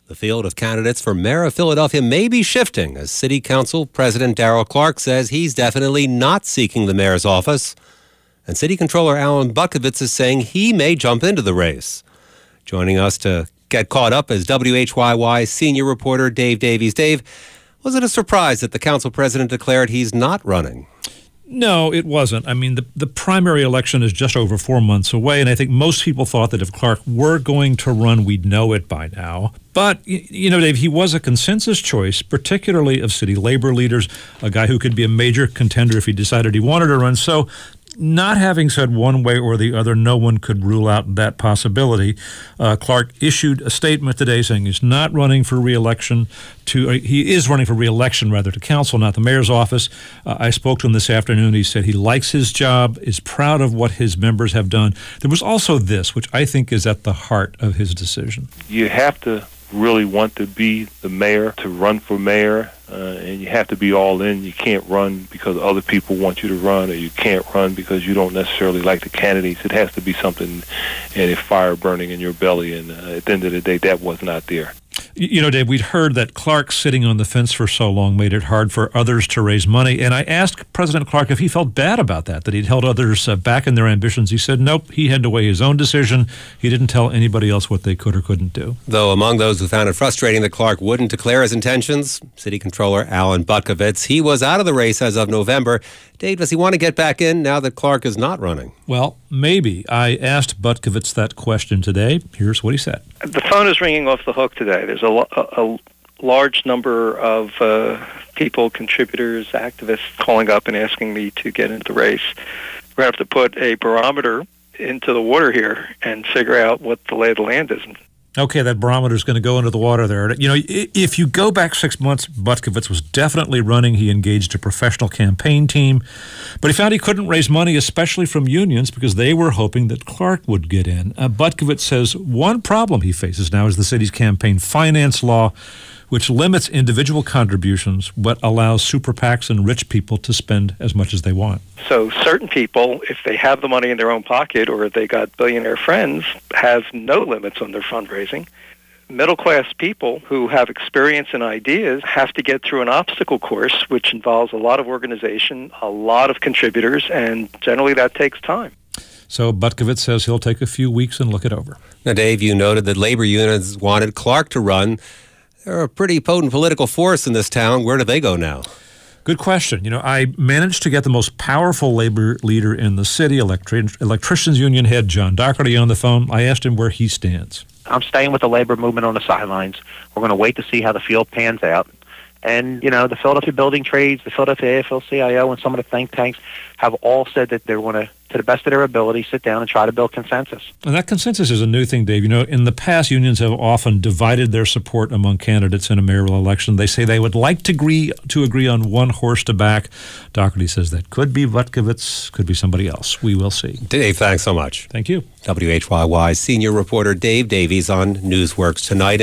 The field of candidates for mayor of Philadelphia may be shifting as City Council President Darrell Clarke says he's definitely not seeking the mayor's office. And City Controller Alan Butkovitz is saying he may jump into the race. Joining us to get caught up is WHYY senior reporter Dave Davies. Dave, was it a surprise that the council president declared he's not running? No, it wasn't. I mean, the primary election is just over 4 months away, and I think most people thought that if Clarke were going to run, we'd know it by now. But, you know, Dave, he was a consensus choice, particularly of city labor leaders, a guy who could be a major contender if he decided he wanted to run. So, not having said one way or the other, no one could rule out that possibility. Clarke issued a statement today saying he's not running for re-election he is running for re-election rather to council, not the mayor's office. I spoke to him this afternoon. He said he likes his job, is proud of what his members have done. There was also this, which I think is at the heart of his decision. You have to really want to be the mayor, to run for mayor, and you have to be all in. You can't run because other people want you to run, or you can't run because you don't necessarily like the candidates. It has to be something and a fire burning in your belly, and at the end of the day, that was not there. You know, Dave, we'd heard that Clarke sitting on the fence for so long made it hard for others to raise money, and I asked President Clarke if he felt bad about that he'd held others back in their ambitions. He said nope, he had to weigh his own decision. He didn't tell anybody else what they could or couldn't do. Though among those who found it frustrating that Clarke wouldn't declare his intentions, City Controller Alan Butkovitz, he was out of the race as of November. Dave, does he want to get back in now that Clarke is not running? Well, maybe. I asked Butkovitz that question today. Here's what he said. The phone is ringing off the hook today. There's a large number of people, contributors, activists calling up and asking me to get into the race. We're going to have to put a barometer into the water here and figure out what the lay of the land is. Okay, that barometer is going to go into the water there. You know, if you go back 6 months, Butkovitz was definitely running. He engaged a professional campaign team, but he found he couldn't raise money, especially from unions, because they were hoping that Clarke would get in. Butkovitz says one problem he faces now is the city's campaign finance law, which limits individual contributions but allows super PACs and rich people to spend as much as they want. So certain people, if they have the money in their own pocket or if they got billionaire friends, have no limits on their fundraising. Middle-class people who have experience and ideas have to get through an obstacle course, which involves a lot of organization, a lot of contributors, and generally that takes time. So Butkovitz says he'll take a few weeks and look it over. Now, Dave, you noted that labor unions wanted Clarke to run. They're a pretty potent political force in this town. Where do they go now? Good question. You know, I managed to get the most powerful labor leader in the city, electricians union head John Doherty, on the phone. I asked him where he stands. I'm staying with the labor movement on the sidelines. We're going to wait to see how the field pans out. And, you know, the Philadelphia Building Trades, the Philadelphia AFL-CIO, and some of the think tanks have all said that they want to the best of their ability, sit down and try to build consensus. And that consensus is a new thing, Dave. You know, in the past, unions have often divided their support among candidates in a mayoral election. They say they would like to agree on one horse to back. Doherty says that could be Butkovitz, could be somebody else. We will see. Dave, thanks so much. Thank you. WHYY senior reporter Dave Davies on Newsworks Tonight.